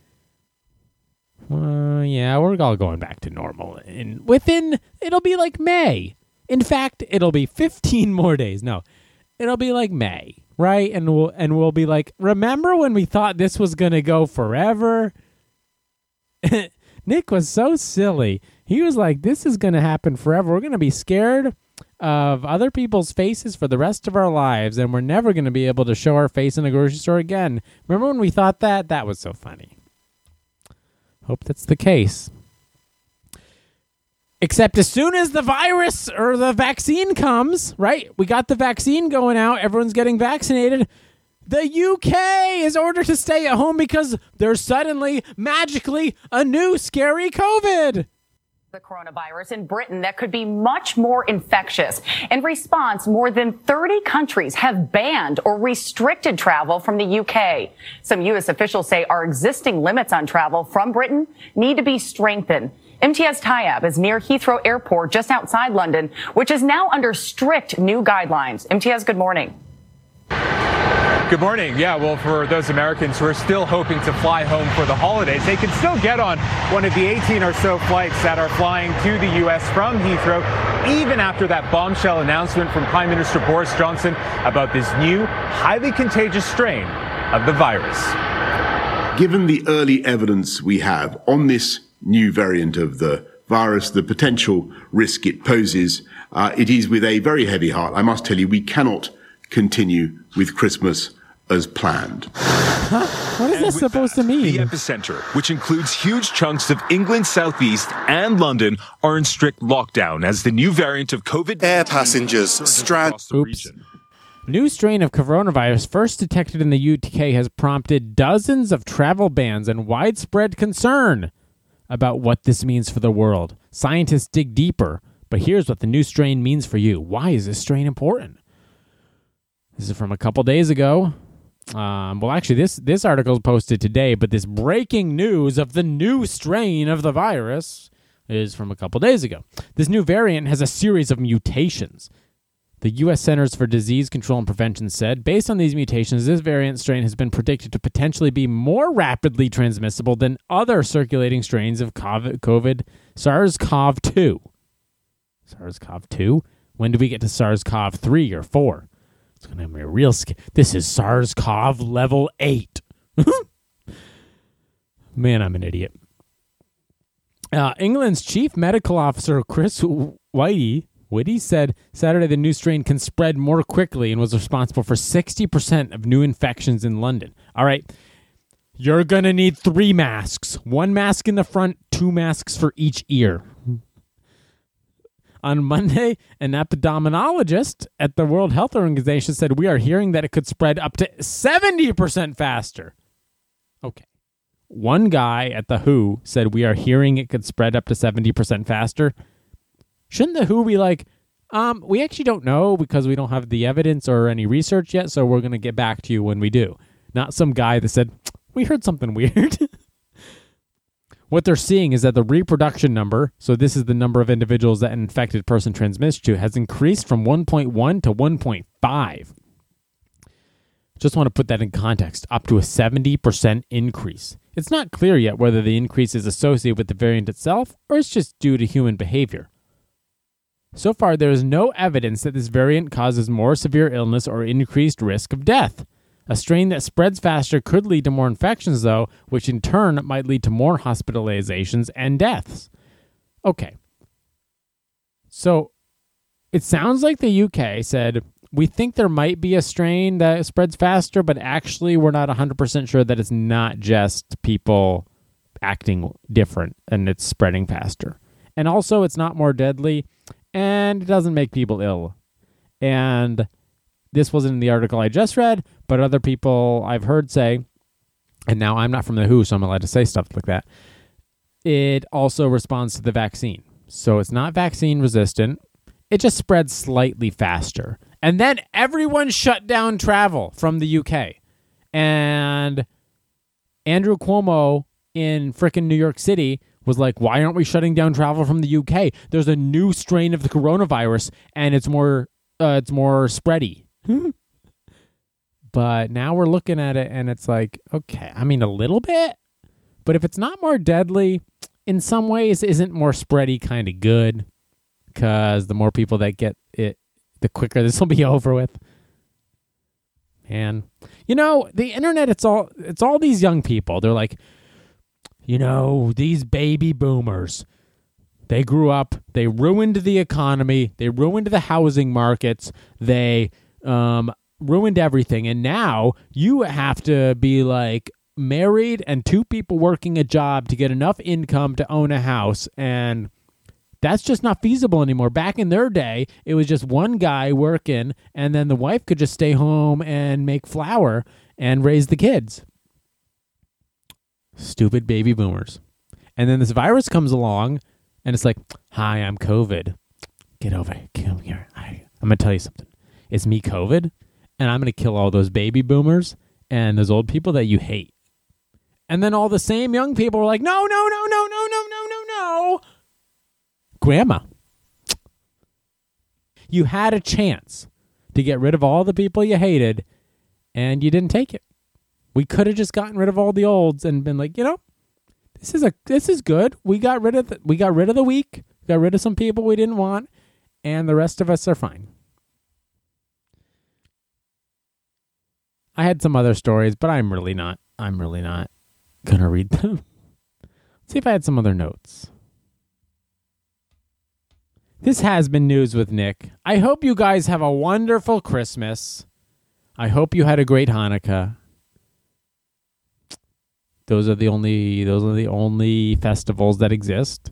Uh, yeah, we're all going back to normal. And within, it'll be like May. In fact, it'll be fifteen more days. No, it'll be like May, right? And we'll and we'll be like, remember when we thought this was gonna go forever? Nick was so silly. He was like, this is gonna happen forever. We're gonna be scared of other people's faces for the rest of our lives, and we're never gonna be able to show our face in a grocery store again. Remember when we thought that? That was so funny. Hope that's the case. Except as soon as the virus or the vaccine comes, right? We got the vaccine going out. Everyone's getting vaccinated. The U K is ordered to stay at home because there's suddenly, magically, a new scary COVID. The coronavirus in Britain that could be much more infectious. In response, more than thirty countries have banned or restricted travel from the U K. Some U S officials say our existing limits on travel from Britain need to be strengthened. M T S Tayeb is near Heathrow Airport just outside London, which is now under strict new guidelines. M T S, good morning. Good morning. Yeah, well, for those Americans who are still hoping to fly home for the holidays, they can still get on one of the eighteen or so flights that are flying to the U S from Heathrow, even after that bombshell announcement from Prime Minister Boris Johnson about this new, highly contagious strain of the virus. Given the early evidence we have on this new variant of the virus, the potential risk it poses, uh, it is with a very heavy heart. I must tell you, we cannot continue with Christmas as planned. Huh? What is this supposed that, to mean? The epicenter, which includes huge chunks of England's southeast and London, are in strict lockdown as the new variant of COVID air passengers strand. Oops. New strain of coronavirus first detected in the U K has prompted dozens of travel bans and widespread concern about what this means for the world. Scientists dig deeper, but here's what the new strain means for you. Why is this strain important? This is from a couple days ago. Um, well, actually, this, this article is posted today, but this breaking news of the new strain of the virus is from a couple days ago. This new variant has a series of mutations. The U S Centers for Disease Control and Prevention said, based on these mutations, this variant strain has been predicted to potentially be more rapidly transmissible than other circulating strains of COVID, SARS-C o V two. SARS-C o V two? When do we get to SARS-C o V three or four? It's going to be a real scare. This is SARS-C o V level eight. Man, I'm an idiot. Uh, England's chief medical officer, Chris Whitty, Whitty said Saturday the new strain can spread more quickly and was responsible for sixty percent of new infections in London. All right, you're going to need three masks. One mask in the front, two masks for each ear. On Monday, an epidemiologist at the World Health Organization said we are hearing that it could spread up to seventy percent faster. Okay. One guy at the W H O said we are hearing it could spread up to seventy percent faster. Shouldn't the W H O be like, um, we actually don't know because we don't have the evidence or any research yet, so we're going to get back to you when we do. Not some guy that said, we heard something weird. What they're seeing is that the reproduction number, so this is the number of individuals that an infected person transmits to, has increased from one point one to one point five. Just want to put that in context, up to a seventy percent increase. It's not clear yet whether the increase is associated with the variant itself or it's just due to human behavior. So far, there is no evidence that this variant causes more severe illness or increased risk of death. A strain that spreads faster could lead to more infections, though, which in turn might lead to more hospitalizations and deaths. Okay. So, it sounds like the U K said, we think there might be a strain that spreads faster, but actually we're not one hundred percent sure that it's not just people acting different and it's spreading faster. And also, it's not more deadly, and it doesn't make people ill. And this wasn't in the article I just read, but other people I've heard say and now I'm not from the W H O, so I'm allowed to say stuff like that, it also responds to the vaccine. So it's not vaccine resistant. It just spreads slightly faster. And then everyone shut down travel from the U K. And Andrew Cuomo in frickin' New York City was like, why aren't we shutting down travel from the U K? There's a new strain of the coronavirus, and it's more uh, it's more spready. But now we're looking at it, and it's like, okay, I mean, a little bit. But if it's not more deadly, in some ways, isn't more spready kind of good? Because the more people that get it, the quicker this will be over with. Man, you know, the internet, it's all it's all these young people. They're like, you know, these baby boomers, they grew up, they ruined the economy, they ruined the housing markets, they um, ruined everything. And now you have to be like married and two people working a job to get enough income to own a house. And that's just not feasible anymore. Back in their day, it was just one guy working, and then the wife could just stay home and make flour and raise the kids. Stupid baby boomers. And then this virus comes along, and it's like, hi, I'm COVID. Get over here. Come here. I, I'm going to tell you something. It's me, COVID, and I'm going to kill all those baby boomers and those old people that you hate. And then all the same young people are like, no, no, no, no, no, no, no, no, no. Grandma, you had a chance to get rid of all the people you hated, and you didn't take it. We could have just gotten rid of all the olds and been like, you know, this is a this is good. We got rid of the, we got rid of the weak, got rid of some people we didn't want, and the rest of us are fine. I had some other stories, but I'm really not. I'm really not gonna read them. Let's see if I had some other notes. This has been News with Nick. I hope you guys have a wonderful Christmas. I hope you had a great Hanukkah. Those are the only those are the only festivals that exist.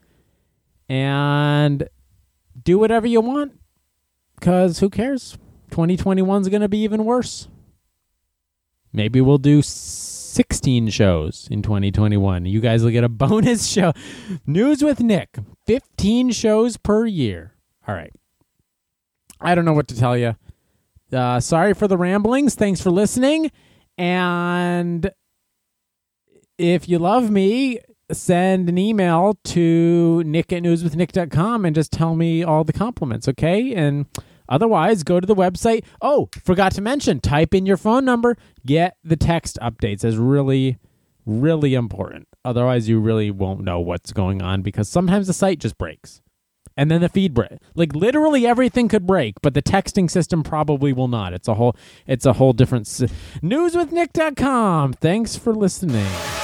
And do whatever you want, because who cares? twenty twenty-one is going to be even worse. Maybe we'll do sixteen shows in twenty twenty-one. You guys will get a bonus show. News with Nick. fifteen shows per year. All right. I don't know what to tell you. Uh, sorry for the ramblings. Thanks for listening. And if you love me, send an email to nick at news with nick dot com and just tell me all the compliments, okay? And otherwise, go to the website. Oh, forgot to mention, type in your phone number. Get the text updates. It's really, really important. Otherwise, you really won't know what's going on, because sometimes the site just breaks. And then the feed break. Like, literally everything could break, but the texting system probably will not. It's a whole, it's a whole different... S- news with nick dot com. Thanks for listening.